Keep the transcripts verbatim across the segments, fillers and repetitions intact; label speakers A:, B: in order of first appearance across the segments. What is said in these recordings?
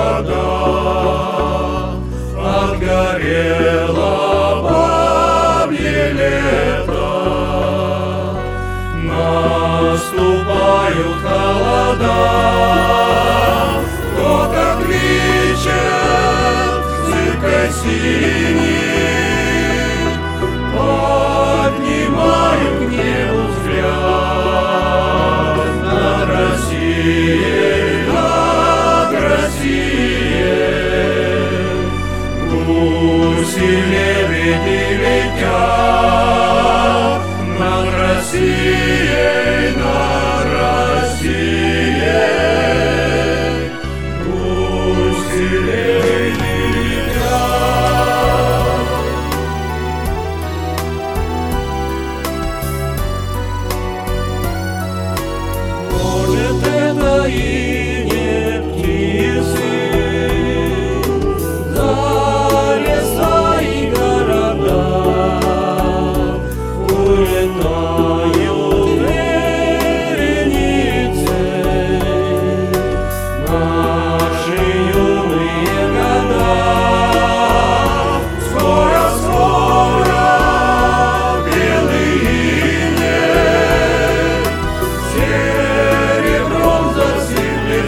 A: вода, отгорело бабье лето. Наступают холода, кто-то кричит зыбкой синий, поднимаю к небу взгляд над Россией, над Россией. Гуси, лебеди летят над Россией, над Россией. Гуси, лебеди летят. Может, это и не птицы, за леса и города улетают вереницей наши юные года. Скоро, скоро белый иней серебром засыплет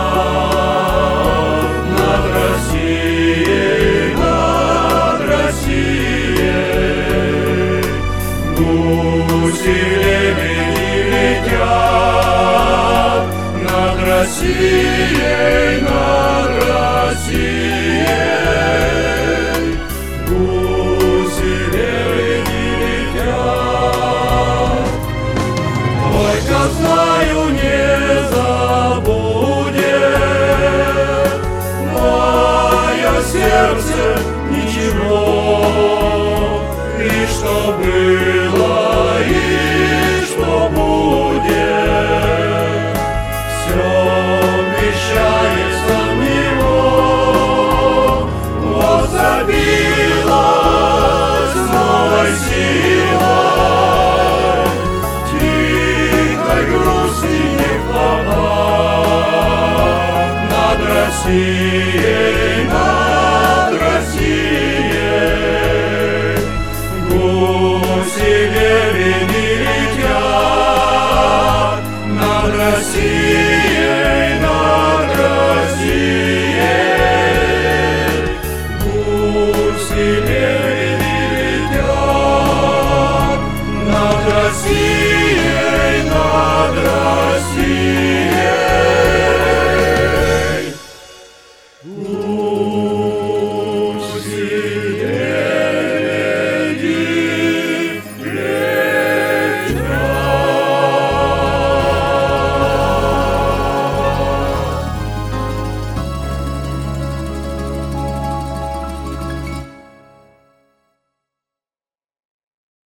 A: сад над Россией, над Россией. Гуси, лебеди летят над Россией, над Россией. Гуси, лебеди летят. Только знаю, не забудет мое сердце ничего, и что было, и что будет, все вмещается в него. Возобилась новой силой, тихой грусти не впадать над Россией, над Россией. Гуси, лебеди летят над Россией, над Россией. Гуси, лебеди летят над Россией, над Россией.